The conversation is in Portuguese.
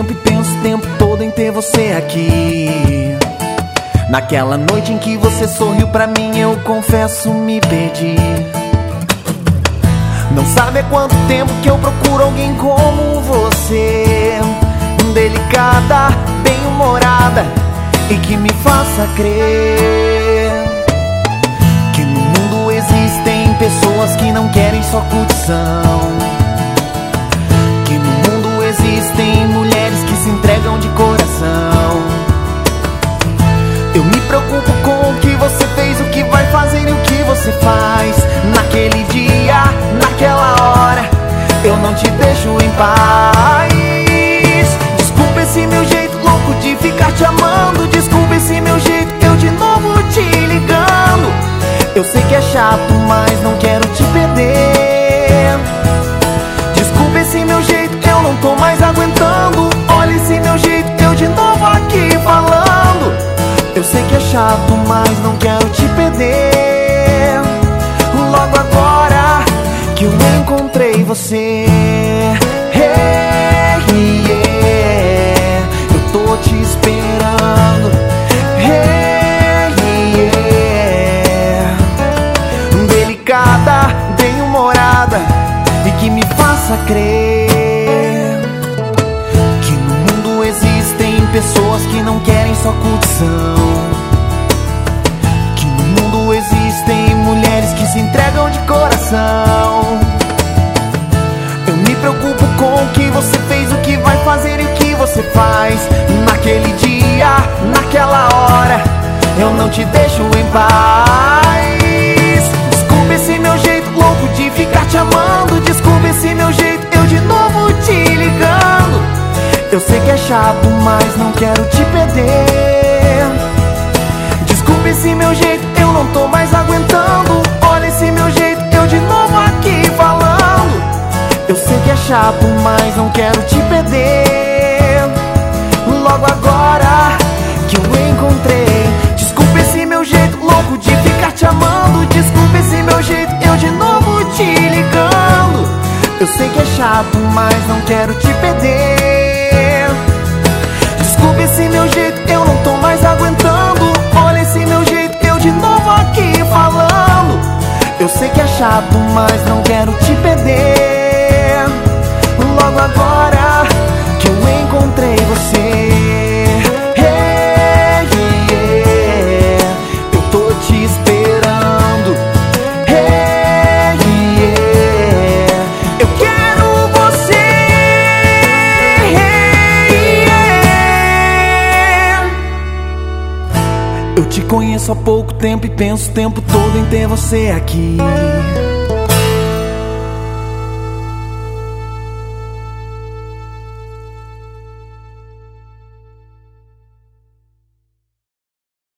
tempo e penso o tempo todo em ter você aqui. Naquela noite em que você sorriu pra mim, eu confesso, me perdi. Não sabe há quanto tempo que eu procuro alguém como você, delicada, bem-humorada e que me faça crer que no mundo existem pessoas que não querem só curtição, que no mundo existem mulheres que se entregam de coração. Eu me preocupo com o que você fez, o que vai fazer e o que você faz. Naquele dia, naquela hora, eu não te deixo em paz. Desculpa esse meu jeito louco de ficar te amando. Desculpa esse meu jeito, eu de novo te ligando. Eu sei que é chato, mas não quero te perder. Desculpa esse meu jeito, eu não tô mais aguentando. Olha esse meu jeito, eu de novo aqui falando. Eu sei que é chato, mas não quero te perder. Logo agora que eu encontrei você, hey, yeah, eu tô te esperando, hey, yeah, delicada, bem-humorada e que me faça crer que no mundo existem pessoas que não querem só curtição, que no mundo existem mulheres que se entregam de coração. Eu me preocupo com o que você fez, o que vai fazer e o que você faz. Naquele dia, naquela hora, eu não te deixo em paz. Desculpa esse meu jeito louco de ficar te amando. Desculpa esse meu jeito, eu de novo te ligando. Eu sei que é chato, mas não quero te perder. Desculpa esse meu jeito, eu não tô mais aguentando. Olha esse meu jeito, eu de novo aqui falando. Eu sei que é chato, mas não quero te perder. Logo agora que eu encontrei. Desculpa esse meu jeito louco de ficar te amando. Desculpa esse meu jeito, eu de novo te ligando. Eu sei que é chato, mas não quero te perder. Desculpa esse meu jeito, eu não tô mais aguentando. Olha esse meu jeito, eu de novo aqui falando. Eu sei que é chato, mas não quero te perder. Logo agora que eu encontrei você, hey, yeah, eu tô te esperando, hey, yeah, eu quero você, hey, yeah. Eu te conheço há pouco tempo e penso o tempo todo em ter você aqui.